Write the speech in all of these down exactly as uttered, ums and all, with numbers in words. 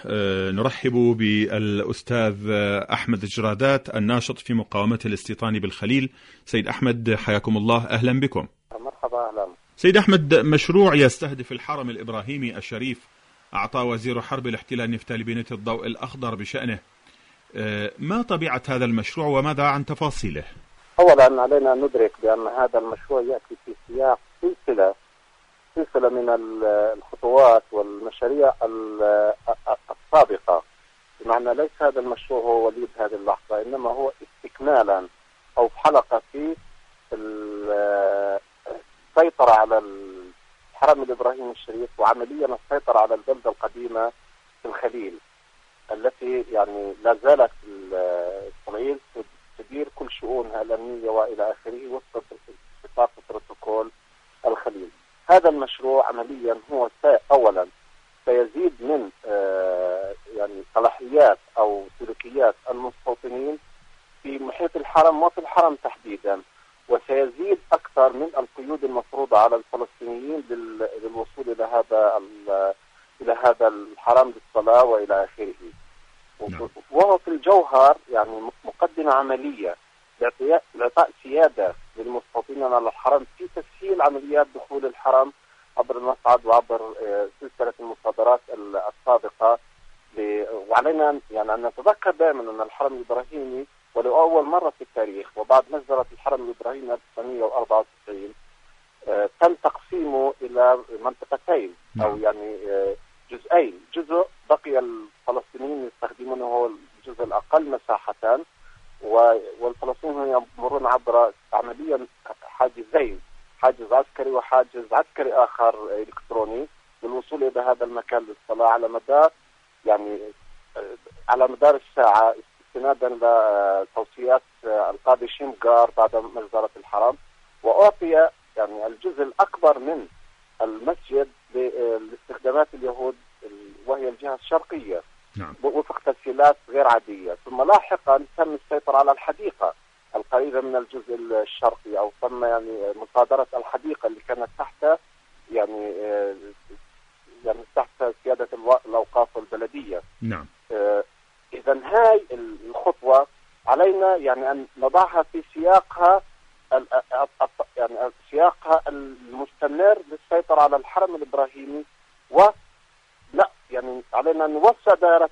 نرحب بالأستاذ أحمد الجرادات الناشط في مقاومة الاستيطان بالخليل. سيد أحمد حياكم الله، أهلا بكم. مرحبا. أهلا سيد أحمد، مشروع يستهدف الحرم الإبراهيمي الشريف أعطى وزير حرب الاحتلال نفتالي بنت الضوء الأخضر بشأنه. ما طبيعة هذا المشروع وماذا عن تفاصيله؟ أولا علينا أن ندرك بأن هذا المشروع يأتي في سياق سلسلة سلسلة من الخطوات والمشاريع السابقة، بمعنى ليس هذا المشروع هو وليد هذه اللحظة، إنما هو استكمالا أو حلقة في السيطرة على الحرم الإبراهيمي الشريف، وعمليا السيطرة على البلدة القديمة في الخليل التي يعني لا زالت إسرائيل تدير كل شؤونها الأمنية وإلى آخره وفق اتفاق بروتوكول الخليل. هذا المشروع عمليا هو أولا سيزيد من آه يعني صلاحيات أو سلوكيات المستوطنين في محيط الحرم وفي الحرم تحديدا، وسيزيد أكثر من القيود المفروضة على الفلسطينيين للوصول إلى هذا إلى هذا الحرم للصلاة وإلى آخره. وهو في الجوهر يعني مقدمة عملية لإعطاء سيادة للمستوطنين على الحرم في تسهيل عمليات دخول الحرم عبر المصعد وعبر سلسلة المصادرات السابقة. وعلينا يعني أن نتذكر دائما أن الحرم الإبراهيمي ولأول مرة في التاريخ وبعد مجزرة الحرم الإبراهيمي ألف وتسعمائة وأربعة وتسعين تم تقسيمه إلى منطقتين أو يعني جزئين. جزء بقي الفلسطينيين يستخدمونه هو الجزء الأقل مساحة، والفلسطينيين يمرون عبر عمليا حاجزين، حاجز عسكري وحاجز عسكري آخر إلكتروني للوصول إلى هذا المكان للصلاة على مدار يعني على مدار الساعة، استنادا لتوصيات القاضي شيمغار بعد مجزرة الحرم. وأعطي يعني الجزء الأكبر من المسجد لاستخدامات اليهود وهي الجهة الشرقية نعم. وفق تسهيلات غير عادية. ثم لاحقا تم السيطرة على الحديقة القريبة من الجزء الشرقي، أو تم يعني مصادرة الحديقة اللي كانت تحت يعني يعني تحت سيادة الأوقاف البلدية. نعم. إذا هاي الخطوة علينا يعني أن نضعها في سياقها يعني سياقها المستمر للسيطرة على الحرم الإبراهيمي، و لا يعني علينا أن نوسع دائرة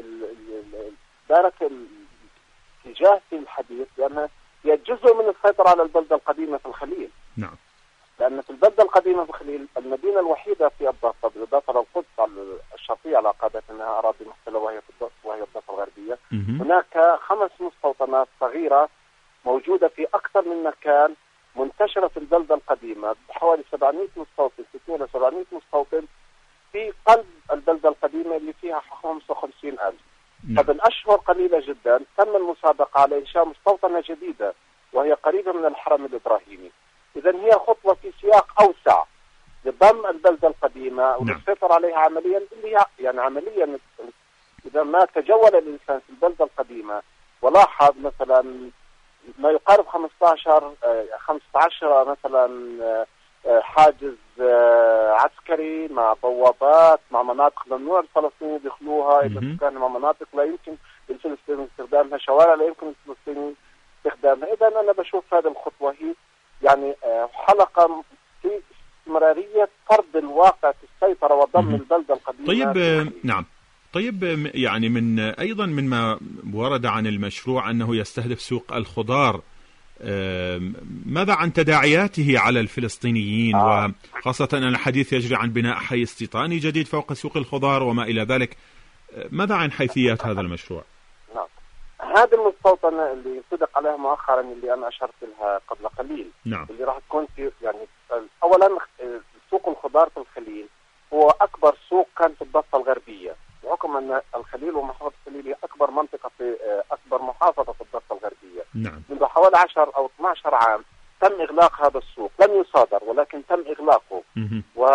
دائرة الاتجاه في الحديث، لأنها هي جزء من السيطرة على البلدة القديمة في الخليل. نعم. لأن في البلدة القديمة في الخليل المدينة الوحيدة في الضفة بالإضافة للقدس الشرقية على قاعدة أنها أراضي محتلة وهي في الضفة وهي الضفة الغربية. مم. هناك خمس مستوطنات صغيرة موجودة في أكثر من مكان منتشرة في البلدة القديمة، حوالي سبعمائة مستوطن، ستين إلى سبعمائة مستوطن في قلب البلدة القديمة اللي فيها خمسة وخمسين ألف. نعم. فبالأشهر قليلة جدا تم المسابقة على إنشاء مستوطنة جديدة وهي قريبة من الحرم الإبراهيمي. إذن هي خطوة في سياق أوسع لضم البلدة القديمة والسيطرة عليها عمليا، اللي هي يعني عمليا إذا ما تجول الإنسان في البلدة القديمة ولاحظ مثلا ما يقارب خمسة عشر خمسة عشر مثلا حاجز عسكري مع بوابات مع مناطق ممنوع الفلسطينيين يدخلوها، إذا كان مع مناطق لا يمكن للفلسطينيين استخدامها، شوارع لا يمكن للفلسطينيين استخدامها. إذا أنا بشوف هذه الخطوة هي يعني حلقة في استمرارية فرض الواقع في السيطرة وضم البلدة القديمة. طيب نعم. طيب يعني من أيضا مما ورد عن المشروع أنه يستهدف سوق الخضار، ماذا عن تداعياته على الفلسطينيين؟ آه. وخاصة أن الحديث يجري عن بناء حي استيطاني جديد فوق سوق الخضار وما إلى ذلك. ماذا عن حيثيات هذا المشروع؟ نعم. هذه المستوطنة اللي صدق عليها مؤخرا اللي أنا أشرت لها قبل قليل، نعم. اللي راح تكون في يعني أولا سوق الخضار في الخليل هو أكبر سوق كان في الضفة الغربية، بحكم أن الخليل ومحافظة الخليل هي أكبر منطقة في أكبر محافظة في الضفة الغربية. نعم. منذ حوالي عشر أو اثني عشر عام تم إغلاق هذا السوق، لم يصادر ولكن تم إغلاقه و...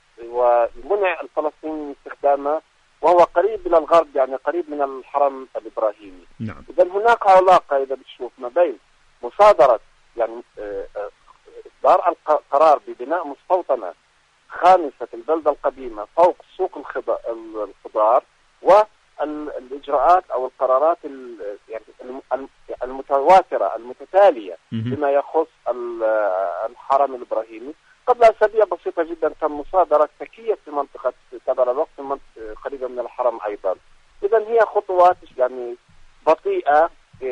ومنع الفلسطينيين من استخدامه، وهو قريب من الغرب يعني قريب من الحرم الإبراهيمي. نعم. إذا هناك علاقة إذا بتشوف ما بين مصادرة يعني إصدار القرار ببناء مستوطنة خامسة البلدة القديمة فوق سوق الخضار، و الإجراءات أو القرارات يعني المتواترة المتتالية بما يخص الحرم الإبراهيمي. قبل أسابيع بسيطة جدا تم مصادرة تكية في منطقة تبع الوقت في منطقة قريبة من الحرم أيضا. إذا هي خطوات يعني بطيئة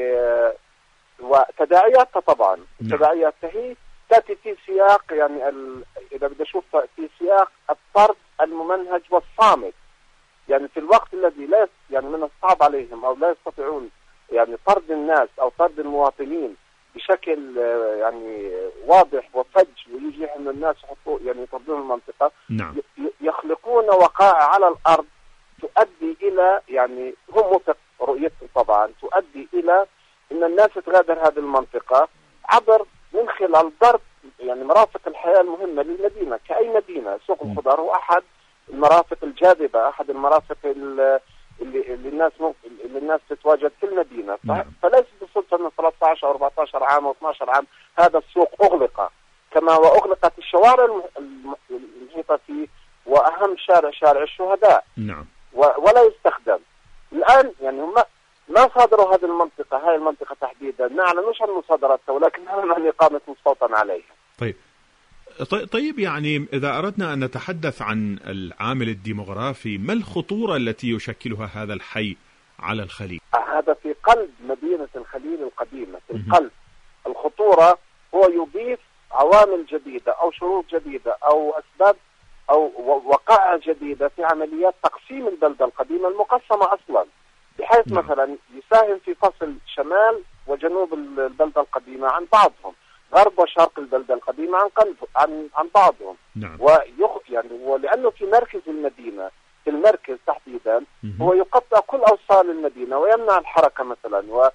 وتداعياتها طبعا تداعياتها هي تأتي في سياق يعني ال... إذا بدي أشوف في سياق الطرد الممنهج والصامت. يعني في الوقت الذي لا يعني من الصعب عليهم أو لا يستطيعون يعني طرد الناس أو طرد المواطنين بشكل يعني واضح وفج ويجيهم الناس يحطوا يعني يطردون المنطقة. نعم. يخلقون وقائع على الأرض تؤدي إلى يعني هم وفق رؤيتهم طبعا تؤدي إلى أن الناس تغادر هذه المنطقة عبر من خلال ضرب يعني مرافق الحياة المهمة للمدينة كأي مدينة. سوق الخضار هو أحد المرافق الجاذبة، أحد المرافق اللي, اللي الناس اللي الناس تتواجد في المدينة. نعم. فليس بالصدفة أن ثلاثة عشر أو أربعة عشر عام أو اثني عشر عام هذا السوق أغلق، كما وأغلقت الشوارع المحيطة فيه، وأهم شارع شارع الشهداء. نعم. ولا يستخدم الآن. يعني هم ما صادروا هذه المنطقة، هاي المنطقة تحديدا نعلم مش عن مصادرتها ولكن نعلم عن إقامة مستوطن عليها. طيب طيب يعني إذا أردنا أن نتحدث عن العامل الديمغرافي، ما الخطورة التي يشكلها هذا الحي على الخليل؟ هذا في قلب مدينة الخليل القديمة، في القلب. الخطورة هو يضيف عوامل جديدة أو شروط جديدة أو أسباب أو وقائع جديدة في عمليات تقسيم البلدة القديمة المقسمة أصلا، بحيث نعم. مثلا يساهم في فصل شمال وجنوب البلدة القديمة عن بعضهم، غرب وشرق البلدة القديمة عن قلب عن عن بعضهم. نعم. ويخ يعني ولأنه في مركز المدينة، في المركز تحديدا هو يقطع كل أوصال المدينة ويمنع الحركة مثلا، و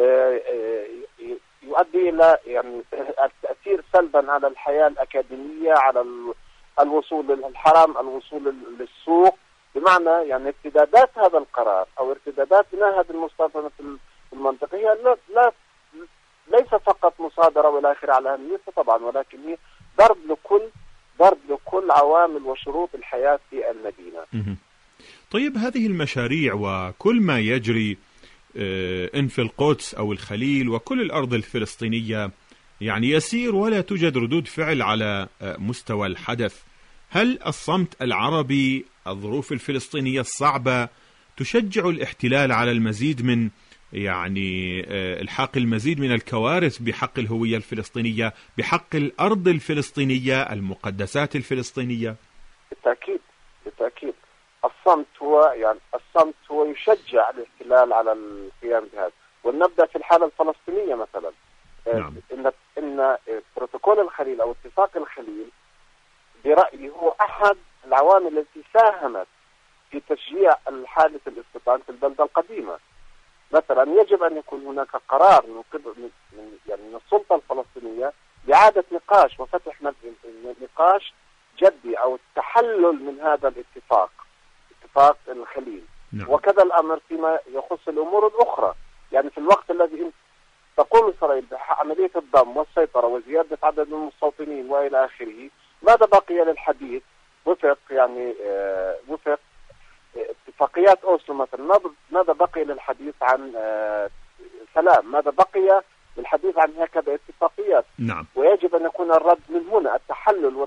يؤدي إلى يعني التأثير سلبا على الحياة الأكاديمية، على الوصول للحرم، الوصول للسوق. بمعنى يعني ارتدادات هذا القرار أو ارتدادات بناء هذه المستوطنة في المنطقة هي لا, لا ليس فقط مصادرة ولا آخر على أهميتها طبعا، ولكن هي ضرب لكل ضرب لكل عوامل وشروط الحياة في المدينة. طيب هذه المشاريع وكل ما يجري إن في القدس أو الخليل وكل الأرض الفلسطينية يعني يسير ولا توجد ردود فعل على مستوى الحدث، هل الصمت العربي، الظروف الفلسطينية الصعبة تشجع الاحتلال على المزيد من يعني الحاق المزيد من الكوارث بحق الهوية الفلسطينية، بحق الأرض الفلسطينية، المقدسات الفلسطينية؟ بالتأكيد بالتأكيد. الصمت هو يعني الصمت هو يشجع الاحتلال على القيام بهذا. ونبدأ في الحالة الفلسطينية مثلا. نعم. إن إن بروتوكول الخليل أو اتفاق الخليل برأيي هو أحد العوامل التي ساهمت في تشجيع حالة الاستيطان في البلدة القديمة. مثلا يجب أن يكون هناك قرار من قبل من يعني من السلطة الفلسطينية لإعادة نقاش وفتح نقاش جدي أو التحلل من هذا الاتفاق، اتفاق الخليل. نعم. وكذا الأمر فيما يخص الأمور الأخرى. يعني في الوقت الذي تقوم إسرائيل بعملية الضم والسيطرة وزيادة عدد المستوطنين وإلى آخره، ماذا بقي للحديث وفق يعني آه وفق اتفاقيات أوسلو مثلا؟ ماذا بقي للحديث عن آه سلام؟ ماذا بقي للحديث عن هكذا اتفاقيات؟ نعم. ويجب أن يكون الرد من هنا، التحلل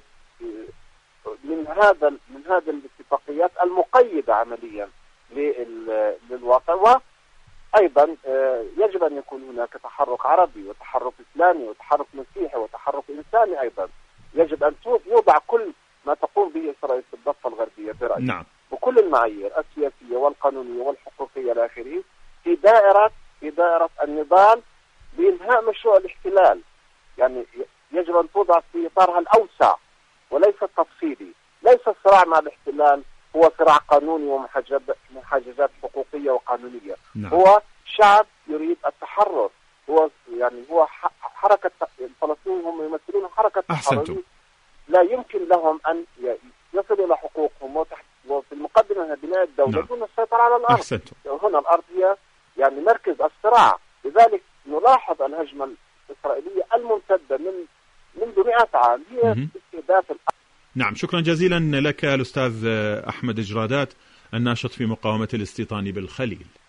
من هذا من هذه الاتفاقيات المقيدة عمليا للواقع. وأيضا آه يجب أن يكون هناك تحرك عربي وتحرك إسلامي وتحرك مسيحي وتحرك إنساني أيضا. يجب أن يوضع كل ما تقوم به إسرائيل في الضفة الغربية برأيي، نعم. بكل المعايير السياسية والقانونية والحقوقية إلى آخره في دائرة في دائرة النضال بإنهاء مشروع الاحتلال. يعني يجب أن توضع في إطارها الأوسع وليس التفصيلي. ليس الصراع مع الاحتلال هو صراع قانوني ومحاججات حقوقية وقانونية. نعم. هو شعب يريد التحرر. هو يعني هو حركة الفلسطينيين هم يمثلون حركة أحسنتم. لا يمكن لهم أن يصلوا إلى حقوقهم وفي المقدمة بناء الدولة. نعم. دون السيطرة على الأرض. أحسنتم. هنا الأرض هي يعني مركز الصراع. لذلك نلاحظ الهجمة الإسرائيلية الممتدة من منذ مئة عام هي استهداف الأرض. نعم، شكرا جزيلا لك الأستاذ أحمد جرادات، الناشط في مقاومة الاستيطان بالخليل.